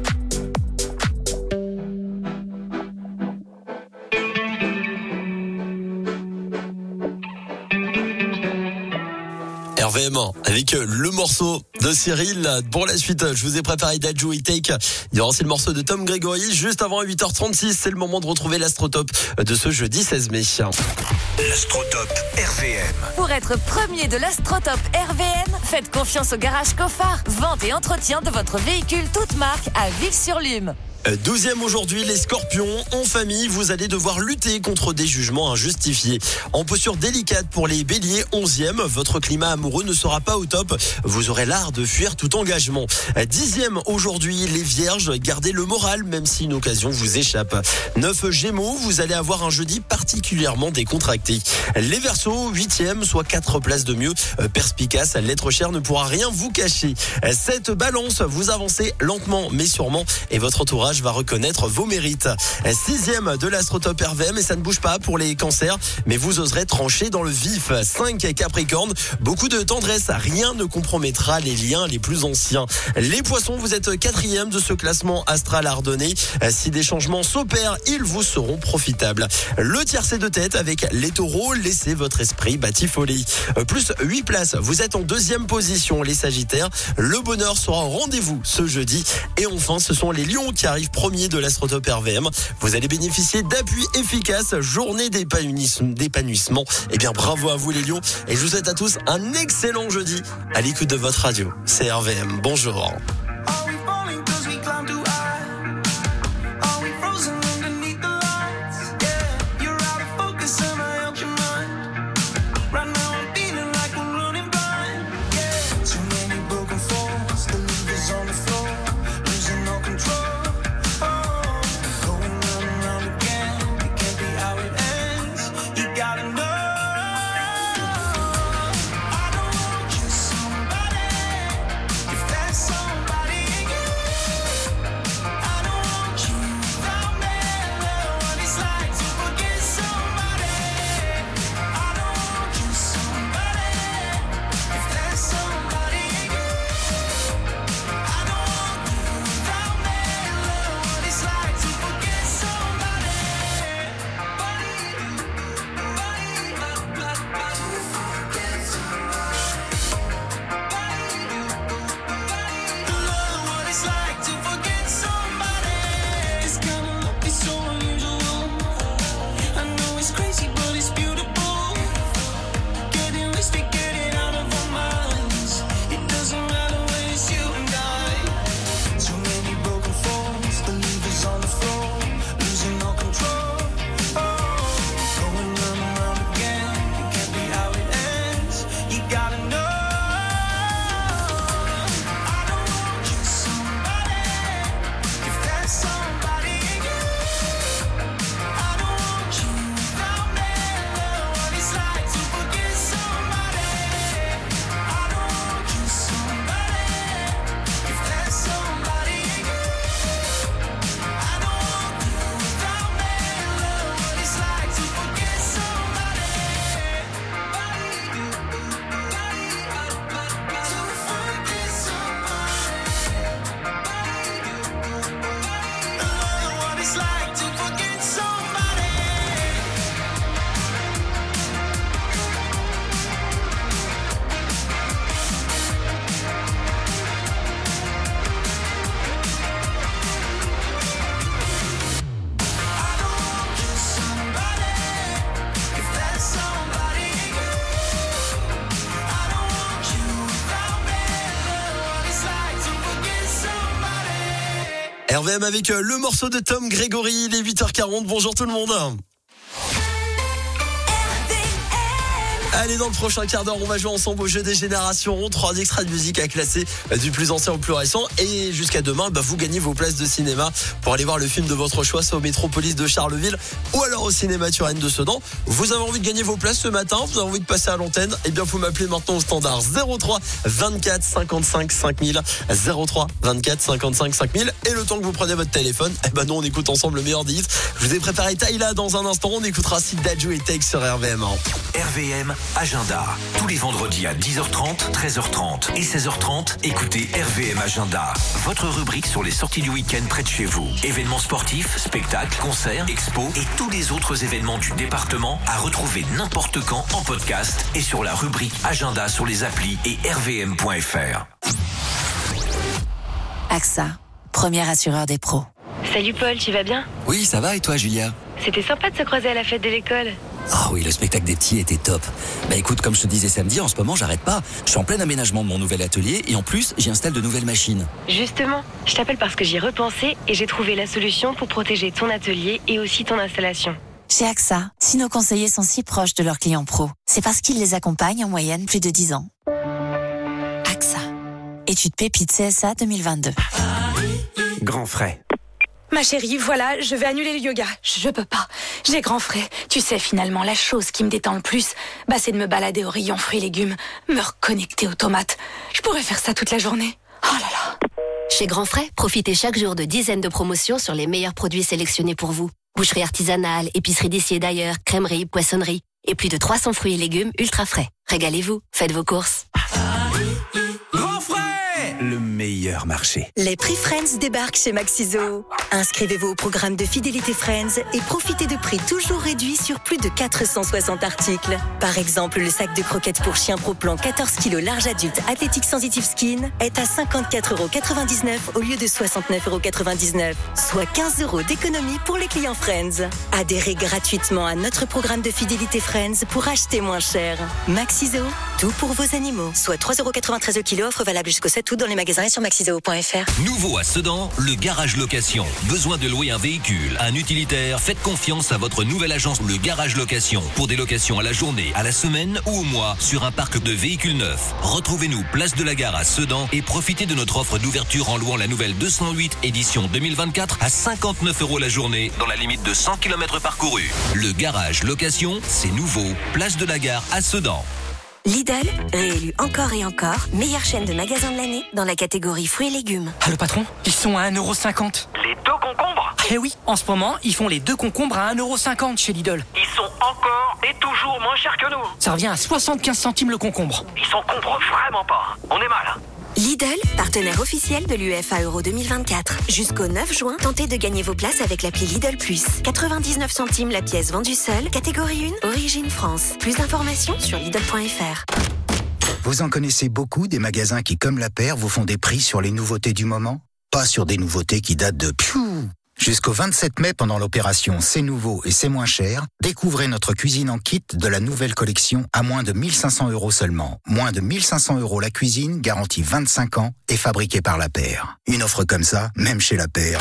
R V M avec le morceau de Cyril. Pour la suite, je vous ai préparé Dadju et Take. Il y aura aussi le morceau de Tom Gregory. Juste avant huit heures trente-six, c'est le moment de retrouver l'Astrotop de ce jeudi seize mai. L'Astrotop R V M. Pour être premier de l'Astrotop R V M, faites confiance au garage Coffard. Vente et entretien de votre véhicule toute marque à Vives-sur-Lume. Douzième aujourd'hui, les scorpions. En famille, vous allez devoir lutter contre des jugements injustifiés. En posture délicate pour les béliers, onzième, votre climat amoureux ne sera pas au top. Vous aurez l'art de fuir tout engagement. Dixième aujourd'hui, les vierges, gardez le moral même si une occasion vous échappe. Neuf gémeaux, vous allez avoir un jeudi particulièrement décontracté. Les verseaux, huitième, soit quatre places de mieux. Perspicace, l'être cher ne pourra rien vous cacher. Sept balance, vous avancez lentement mais sûrement et votre entourage va reconnaître vos mérites. Sixième de l'Astrotop R V M et ça ne bouge pas pour les cancers, mais vous oserez trancher dans le vif. Cinq Capricorne, beaucoup de tendresse, rien ne compromettra les liens les plus anciens. Les poissons, vous êtes quatrième de ce classement astral ardennais. Si des changements s'opèrent, ils vous seront profitables. Le tiercé de tête avec les taureaux, laissez votre esprit batifoler. Plus huit places, vous êtes en deuxième position les sagittaires. Le bonheur sera au rendez-vous ce jeudi. Et enfin, ce sont les lions qui arrivent premier de l'Astrotop R V M. Vous allez bénéficier d'appuis efficaces, journée d'épanouissement. Eh bien, bravo à vous les lions. Et je vous souhaite à tous un excellent jeudi à l'écoute de votre radio. C'est R V M. Bonjour. Somebody V M avec le morceau de Tom Grégory, il est huit heures quarante. Bonjour tout le monde. Allez, dans le prochain quart d'heure, on va jouer ensemble au jeu des générations. Trois extraits de musique à classer du plus ancien au plus récent. Et jusqu'à demain, bah, vous gagnez vos places de cinéma pour aller voir le film de votre choix, soit au Métropolis de Charleville ou alors au cinéma Turenne de Sedan. Vous avez envie de gagner vos places ce matin, vous avez envie de passer à l'antenne, et bien vous m'appelez maintenant au standard zéro trois vingt-quatre cinquante-cinq cinq mille. zéro trois vingt-quatre cinquante-cinq cinq mille. Et le temps que vous prenez votre téléphone, eh ben nous on écoute ensemble le meilleur des hits. Je vous ai préparé Tyla dans un instant. On écoutera Sid Dadju et Take sur R V M. R V M Agenda. Tous les vendredis à dix heures trente, treize heures trente et seize heures trente, écoutez R V M Agenda. Votre rubrique sur les sorties du week-end près de chez vous. Événements sportifs, spectacles, concerts, expos et tous les autres événements du département à retrouver n'importe quand en podcast et sur la rubrique Agenda sur les applis et r v m point f r. A X A, premier assureur des pros. Salut Paul, tu vas bien? Oui, ça va et toi Julia? C'était sympa de se croiser à la fête de l'école. Ah oui, le spectacle des petits était top. Bah écoute, comme je te disais samedi, en ce moment j'arrête pas. Je suis en plein aménagement de mon nouvel atelier et en plus j'y installe de nouvelles machines. Justement, je t'appelle parce que j'y ai repensé et j'ai trouvé la solution pour protéger ton atelier et aussi ton installation. Chez A X A, si nos conseillers sont si proches de leurs clients pros, c'est parce qu'ils les accompagnent en moyenne plus de dix ans. A X A. Étude Pépite C S A deux mille vingt-deux. Grand frais. Ma chérie, voilà, je vais annuler le yoga. Je peux pas. J'ai grand frais. Tu sais, finalement, la chose qui me détend le plus, bah, c'est de me balader au rayon fruits et légumes, me reconnecter aux tomates. Je pourrais faire ça toute la journée. Oh là là. Chez Grand Frais, profitez chaque jour de dizaines de promotions sur les meilleurs produits sélectionnés pour vous. Boucherie artisanale, épicerie d'ici et d'ailleurs, crèmerie, poissonnerie et plus de trois cents fruits et légumes ultra frais. Régalez-vous, faites vos courses. Grand frais, le meilleur marché. Les prix Friends débarquent chez Maxiso. Inscrivez-vous au programme de fidélité Friends et profitez de prix toujours réduits sur plus de quatre cent soixante articles. Par exemple, le sac de croquettes pour chien Pro Plan quatorze kilos large adulte Athletic Sensitive Skin est à cinquante-quatre euros quatre-vingt-dix-neuf au lieu de soixante-neuf euros quatre-vingt-dix-neuf, soit quinze euros d'économie pour les clients Friends. Adhérez gratuitement à notre programme de fidélité Friends pour acheter moins cher. Maxiso, tout pour vos animaux. Soit trois euros quatre-vingt-treize le kilo, offre valable jusqu'au sept août dans les magasins et sur maxiso point f r. Nouveau à Sedan, le garage location. Besoin de louer un véhicule, un utilitaire? Faites confiance à votre nouvelle agence, le garage location. Pour des locations à la journée, à la semaine ou au mois, sur un parc de véhicules neufs. Retrouvez-nous place de la Gare à Sedan et profitez de notre offre d'ouverture en louant la nouvelle deux cent huit édition deux mille vingt-quatre à cinquante-neuf euros la journée, dans la limite de cent kilomètres parcourus. Le garage location, c'est nouveau. Place de la Gare à Sedan. Lidl, réélu encore et encore, meilleure chaîne de magasins de l'année dans la catégorie fruits et légumes. Ah le patron, ils sont à un euro cinquante. Les deux concombres? Eh oui, en ce moment, ils font les deux concombres à un euro cinquante chez Lidl. Ils sont encore et toujours moins chers que nous. Ça revient à soixante-quinze centimes le concombre. Ils s'en comprennent vraiment pas. On est mal. Lidl, partenaire officiel de l'U E F A Euro deux mille vingt-quatre. Jusqu'au neuf juin, tentez de gagner vos places avec l'appli Lidl Plus. quatre-vingt-dix-neuf centimes la pièce vendue seule, catégorie un, origine France. Plus d'informations sur lidl point f r. Vous en connaissez beaucoup des magasins qui, comme la paire, vous font des prix sur les nouveautés du moment? Pas sur des nouveautés qui datent de piou. Jusqu'au vingt-sept mai, pendant l'opération C'est nouveau et c'est moins cher, découvrez notre cuisine en kit de la nouvelle collection à moins de mille cinq cents euros seulement. Moins de mille cinq cents euros la cuisine, garantie vingt-cinq ans et fabriquée par la paire. Une offre comme ça, même chez la paire,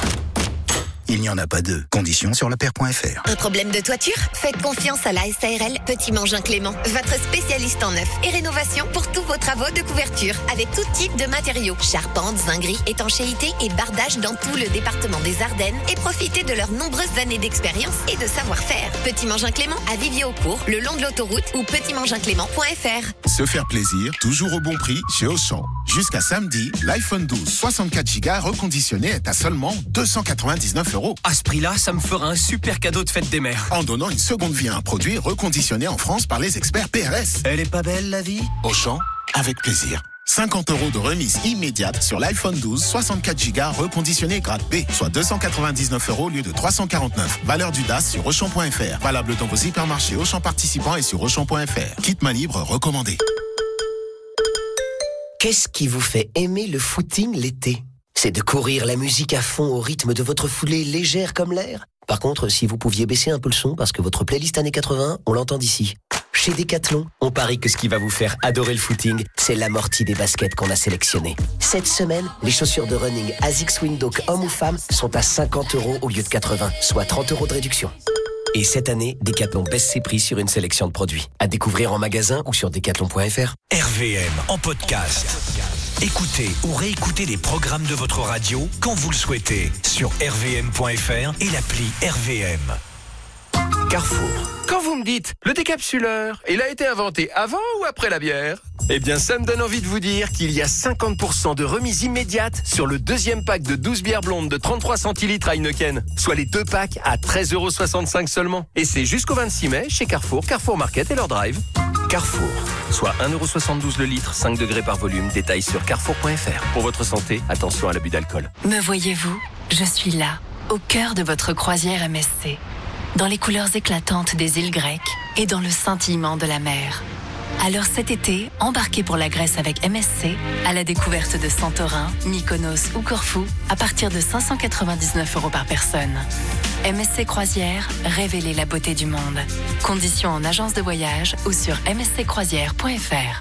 il n'y en a pas deux. Conditions sur la paire point f r. Un problème de toiture? Faites confiance à la S A R L Petit Mangin Clément, votre spécialiste en neuf et rénovation pour tous vos travaux de couverture, avec tout type de matériaux, charpente, zinguerie, étanchéité et bardage dans tout le département des Ardennes, et profitez de leurs nombreuses années d'expérience et de savoir-faire. Petit Mangin Clément à Vivier-au-Court, le long de l'autoroute ou petit mangin clément point f r. Se faire plaisir, toujours au bon prix chez Auchan. Jusqu'à samedi, l'iPhone douze soixante-quatre giga reconditionné est à seulement deux cent quatre-vingt-dix-neuf euros. À ce prix-là, ça me fera un super cadeau de fête des mères. En donnant une seconde vie à un produit reconditionné en France par les experts P R S. Elle est pas belle, la vie? Auchan, avec plaisir. cinquante euros de remise immédiate sur l'iPhone douze soixante-quatre giga reconditionné grade B, soit deux cent quatre-vingt-dix-neuf euros au lieu de trois cent quarante-neuf. Valeur du D A S sur Auchan point f r. Valable dans vos hypermarchés Auchan participants et sur Auchan point f r. Kit main libre recommandé. Qu'est-ce qui vous fait aimer le footing l'été? C'est de courir la musique à fond au rythme de votre foulée légère comme l'air? Par contre, si vous pouviez baisser un peu le son parce que votre playlist années quatre-vingts, on l'entend d'ici. Chez Decathlon, on parie que ce qui va vous faire adorer le footing, c'est l'amorti des baskets qu'on a sélectionnées. Cette semaine, les chaussures de running ASICS Windhoek hommes ou femmes sont à cinquante euros au lieu de quatre-vingts, soit trente euros de réduction. Et cette année, Decathlon baisse ses prix sur une sélection de produits. À découvrir en magasin ou sur decathlon point f r. R V M en podcast. Écoutez ou réécoutez les programmes de votre radio quand vous le souhaitez sur r v m point f r et l'appli R V M. Carrefour. Quand vous me dites, le décapsuleur, il a été inventé avant ou après la bière? Eh bien, ça me donne envie de vous dire qu'il y a cinquante pour cent de remise immédiate sur le deuxième pack de douze bières blondes de trente-trois centilitres à Heineken, soit les deux packs à treize euros soixante-cinq seulement. Et c'est jusqu'au vingt-six mai chez Carrefour, Carrefour Market et leur drive. Carrefour, soit un euro soixante-douze le litre, cinq degrés par volume, détail sur carrefour point f r. Pour votre santé, attention à l'abus d'alcool. Me voyez-vous? Je suis là, au cœur de votre croisière M S C. Dans les couleurs éclatantes des îles grecques et dans le scintillement de la mer. Alors cet été, embarquez pour la Grèce avec M S C à la découverte de Santorin, Mykonos ou Corfou à partir de cinq cent quatre-vingt-dix-neuf euros par personne. M S C Croisière, révélez la beauté du monde. Conditions en agence de voyage ou sur m s c croisière point f r.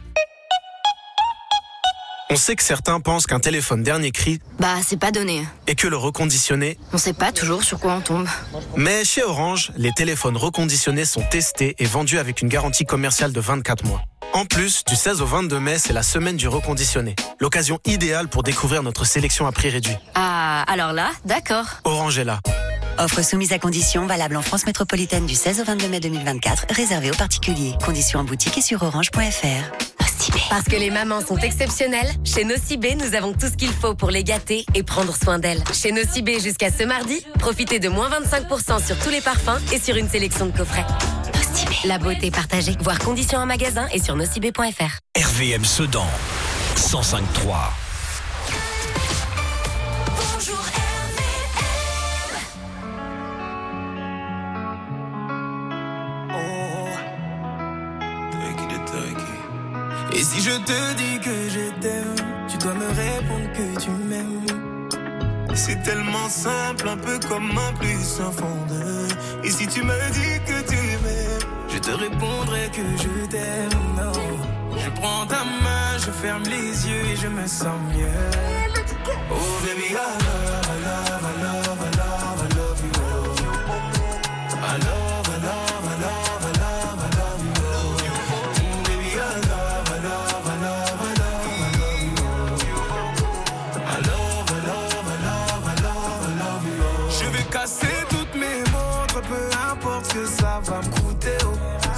On sait que certains pensent qu'un téléphone dernier cri, bah c'est pas donné. Et que le reconditionné, on sait pas toujours sur quoi on tombe. Mais chez Orange, les téléphones reconditionnés sont testés et vendus avec une garantie commerciale de vingt-quatre mois. En plus, du seize au vingt-deux mai, c'est la semaine du reconditionné. L'occasion idéale pour découvrir notre sélection à prix réduit. Ah, alors là, d'accord. Orange est là. Offre soumise à conditions, valable en France métropolitaine du seize au vingt-deux mai deux mille vingt-quatre, réservée aux particuliers. Conditions en boutique et sur orange point f r. Parce que les mamans sont exceptionnelles, chez Nocibé, nous avons tout ce qu'il faut pour les gâter et prendre soin d'elles. Chez Nocibé, jusqu'à ce mardi, profitez de moins vingt-cinq pour cent sur tous les parfums et sur une sélection de coffrets. Nocibé. La beauté partagée. Voir conditions en magasin et sur nocibé point f r. R V M Sedan, cent cinq trois. Et si je te dis que je t'aime, tu dois me répondre que tu m'aimes. C'est tellement simple, un peu comme un plus un fond de. Et si tu me dis que tu m'aimes, je te répondrai que je t'aime. Non, je prends ta main, je ferme les yeux et je me sens mieux. Oh baby, I love, I love, I love, I love, I love you. I love, I love, I love. Casser toutes mes montres, peu importe ce que ça va me coûter. Oh.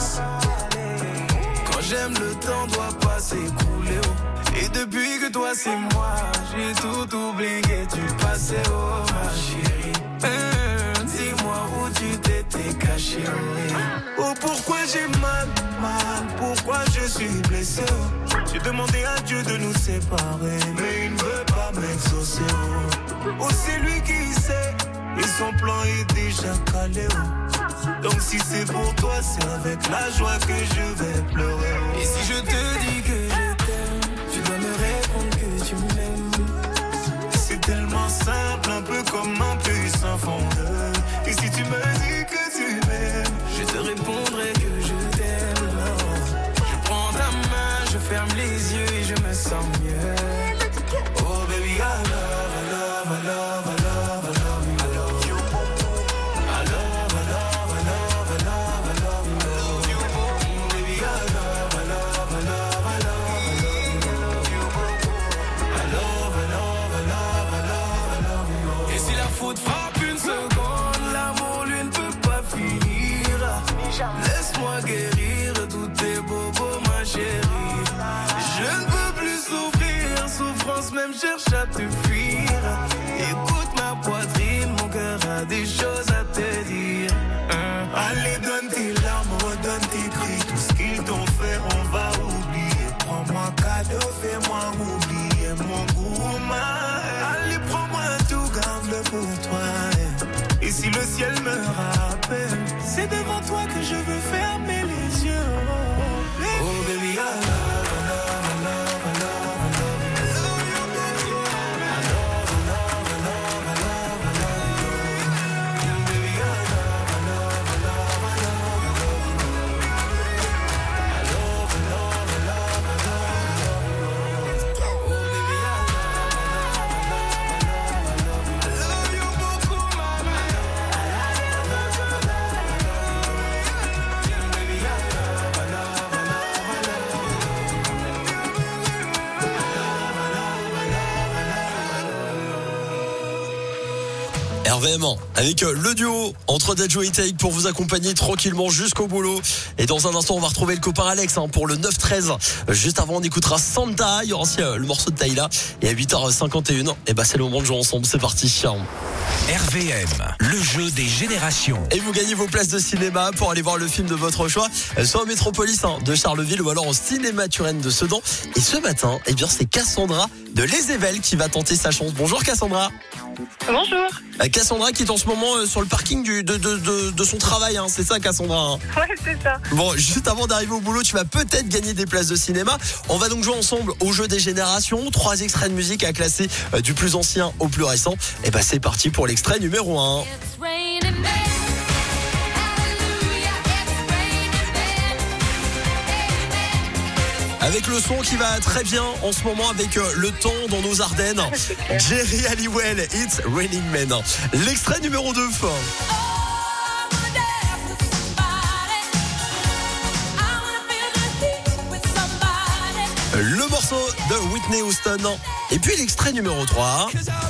Quand j'aime, le temps doit pas s'écouler. Oh. Et depuis que toi c'est moi, j'ai tout oublié, tu passais, oh ma chérie. Euh, dis-moi où tu t'étais caché. Oh, oh pourquoi j'ai mal, mal, pourquoi je suis blessé. Oh. J'ai demandé à Dieu de nous séparer, mais il ne veut pas m'exaucer. Oh, oh c'est lui qui sait. Et son plan est déjà calé, oh. Donc si c'est pour toi, c'est avec la joie que je vais pleurer, oh. Et si je te dis que je t'aime, tu dois me répondre que tu m'aimes. C'est tellement simple, un peu comme un puissant fondeur. Et si tu me dis que tu m'aimes, je te répondrai que je t'aime, non. Je prends ta main, je ferme les yeux et je me sens mieux. Oh baby, I love, I love, I love, I love. Laisse-moi guérir tous tes bobos, ma chérie. Je ne peux plus souffrir, souffrance même cherche à te fuir. Écoute ma poitrine, mon cœur a des choses à te dire. Hein? Allez, donne tes larmes, redonne tes cris. Tout ce qu'ils t'ont fait, on va oublier. Prends-moi cadeau, fais-moi oublier mon gourmand. Allez, prends-moi tout, garde-le pour toi. Et si le ciel me rappelle, c'est devant toi que je veux fermer les yeux. Oh baby, oh, baby I love, I love, I love, I love, I love you. I love, I love, I love, I love, I love you. Baby I love, I love, I love, I love, I love you. R V M avec le duo entre Dadju et Taïk pour vous accompagner tranquillement jusqu'au boulot. Et dans un instant, on va retrouver le copain Alex hein, pour le neuf treize. Juste avant, on écoutera Santa. Il y aura aussi euh, le morceau de Taïla. Et à huit heures cinquante et une, et bah, c'est le moment de jouer ensemble. C'est parti. R V M, le jeu des générations. Et vous gagnez vos places de cinéma pour aller voir le film de votre choix, soit au Métropolis hein, de Charleville ou alors au Cinéma Turenne de Sedan. Et ce matin, eh bien, c'est Cassandra de Les Évelles qui va tenter sa chance. Bonjour Cassandra. Bonjour. Cassandra qui est en ce moment sur le parking du, de, de, de, de son travail, hein. C'est ça Cassandra hein. Ouais, c'est ça. Bon, juste avant d'arriver au boulot, tu vas peut-être gagner des places de cinéma. On va donc jouer ensemble au jeu des générations. Trois extraits de musique à classer euh, du plus ancien au plus récent. Et bah c'est parti pour l'extrait numéro un. Avec le son qui va très bien en ce moment avec le temps dans nos Ardennes. Jerry Halliwell, It's Raining Men. L'extrait numéro deux. Le morceau de Whitney Houston. Et puis l'extrait numéro trois.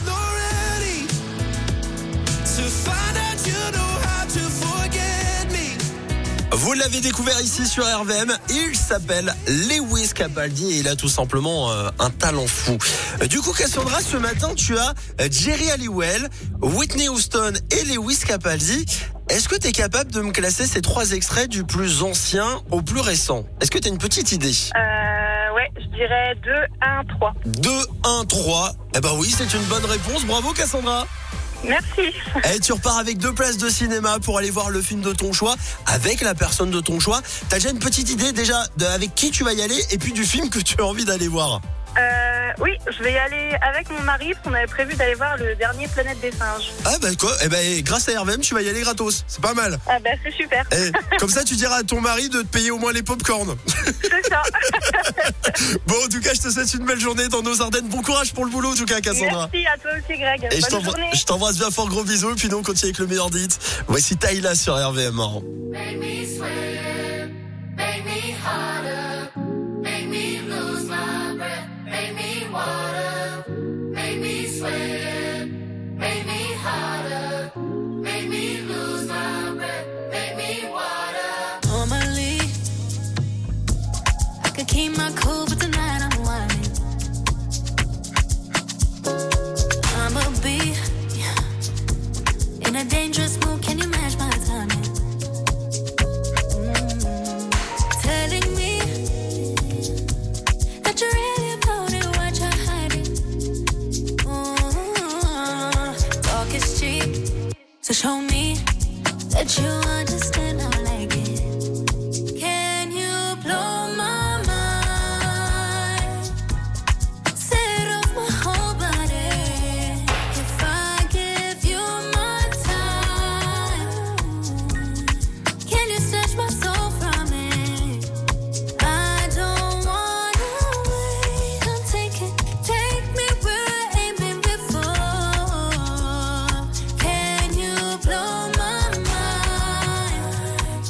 Vous l'avez découvert ici sur R V M, il s'appelle Lewis Capaldi et il a tout simplement euh, un talent fou. Du coup Cassandra, ce matin tu as Jerry Halliwell, Whitney Houston et Lewis Capaldi. Est-ce que tu es capable de me classer ces trois extraits du plus ancien au plus récent? Est-ce que tu as une petite idée? Euh, ouais, je dirais deux, un, trois. deux, un, trois. Eh ben oui, c'est une bonne réponse. Bravo Cassandra. Merci. Et tu repars avec deux places de cinéma pour aller voir le film de ton choix avec la personne de ton choix. T'as déjà une petite idée déjà de avec qui tu vas y aller et puis du film que tu as envie d'aller voir? Euh, oui, je vais y aller avec mon mari parce qu'on avait prévu d'aller voir le dernier Planète des Singes. Ah bah quoi? Eh ben grâce à R V M, tu vas y aller gratos. C'est pas mal. Ah bah c'est super. Et comme ça, tu diras à ton mari de te payer au moins les pop-corn. C'est ça. Bon, en tout cas, je te souhaite une belle journée dans nos Ardennes. Bon courage pour le boulot, en tout cas, Cassandra. Merci à toi aussi, Greg. Et bonne journée. je t'embrasse bien fort, gros bisous. Et puis nous, on continue avec le meilleur des hits. Voici Taïla sur R V M. Make me sweat, make me harder, make me lose my breath, make me water, make me sweat, make me harder, make me lose my breath, make me water. Normally, I could keep my cool, but tonight I'm whining. I'ma be in a dangerous mood. Can you match my timing? Mm-hmm. Telling me that you're really about it, what you're hiding. Mm-hmm. Talk is cheap, so show me that you understand how I like it. Can you blow my mind? Set off my whole body. If I give you my time, can you snatch my soul from it? I don't wanna wait. I'm taking, take me where I ain't been before. Can you blow my mind?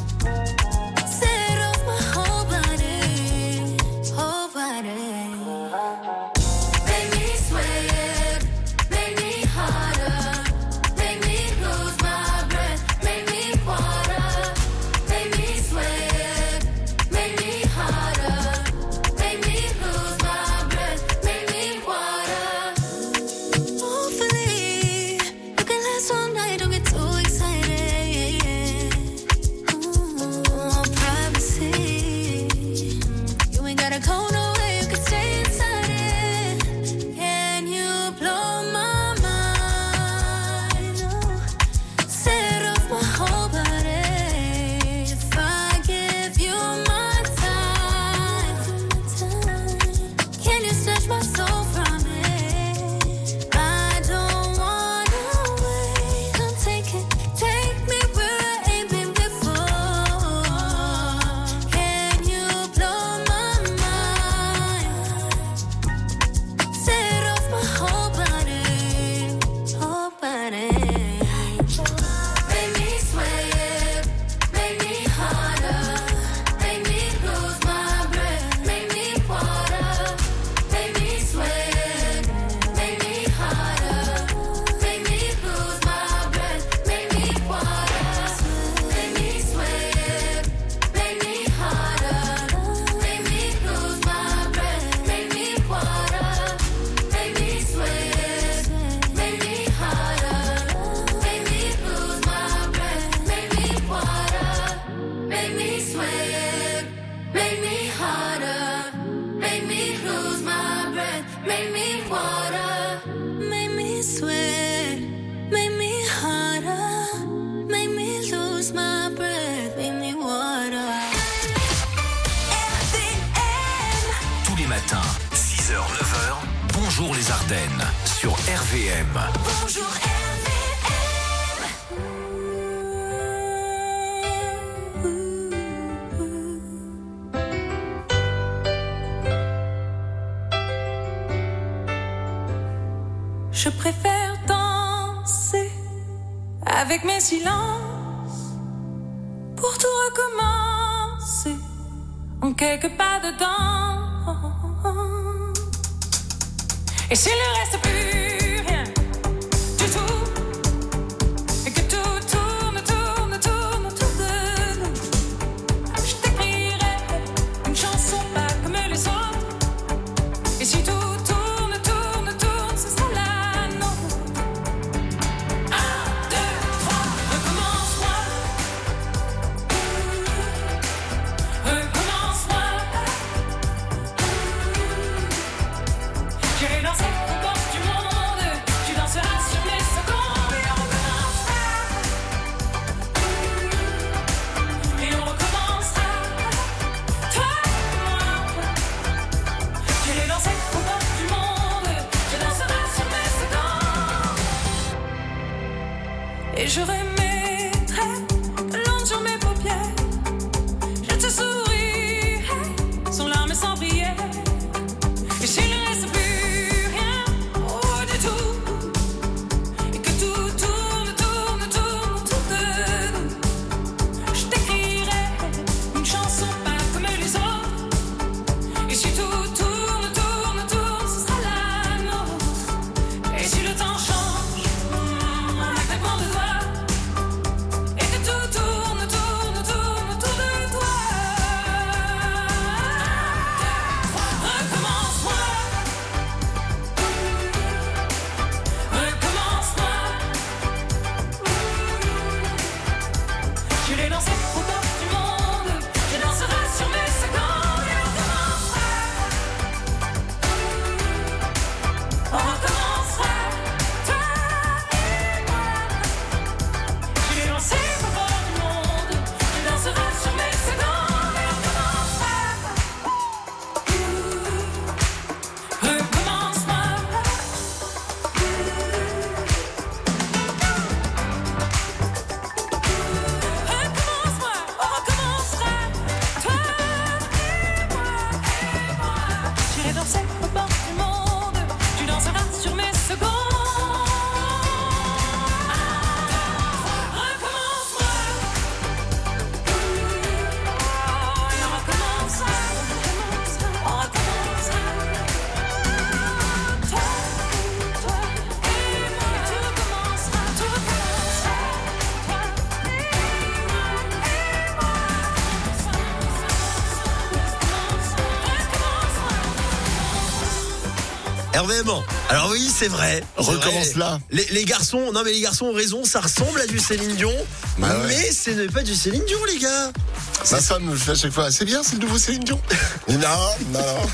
Ardennes sur R V M. Bonjour Je préfère danser avec mes silences pour tout recommencer en quelques pas dedans. Et s'il ne reste plus rien du tout, et que tout tourne, tourne, tourne autour de nous, je t'écrirai une chanson pas comme les autres. Et si tout tourne, tourne, tourne, ce sera la nôtre. Un, deux, trois, recommence-moi. Recommence-moi. J'irai danser aux portes du monde. Tu danseras sur mes secondes. Et on recommencera. Et on recommencera. Toi et moi. J'irai danser aux portes du monde. Tu danseras sur mes secondes. Et je remettrai de l'onde sur mes paupières. Je te sourirai sans larmes et sans prière. Et s'il ne reste plus rien, oh du tout, et que tout tourne, tourne, tourne autour de nous, je t'écrirai une chanson pas comme les autres. Et si tout tourne, tourne, tourne, ce sera la nôtre. Et si le temps change, mm, en un claquement de doigts, et que tout tourne, tourne, tourne autour de toi. Recommence-moi. Recommence-moi. J'irai danser aux portes du monde. Je danserai sur mes secondes. Et on recommencera. On recommencera. Toi et moi. J'irai danser aux portes du monde. Je danserai sur mes secondes. Et on recommencera. Recommence-moi. Recommence-moi, on recommencera. Toi et moi, et moi. J'irai danser aux portes du monde. Tu danseras sur mes secondes. Recommence-moi. Et on recommencera. On recommencera. Toi, toi et moi. Tout recommencera, tout recommencera. Toi et moi, et moi. R V M. Alors oui, c'est vrai. c'est Recommence vrai. là. Les, les garçons, non mais les garçons ont raison, ça ressemble à du Céline Dion, Bah ouais. mais ce n'est pas du Céline Dion, les gars. Ma femme me fait à chaque fois, c'est bien, c'est le nouveau Céline Dion. Non, non, non.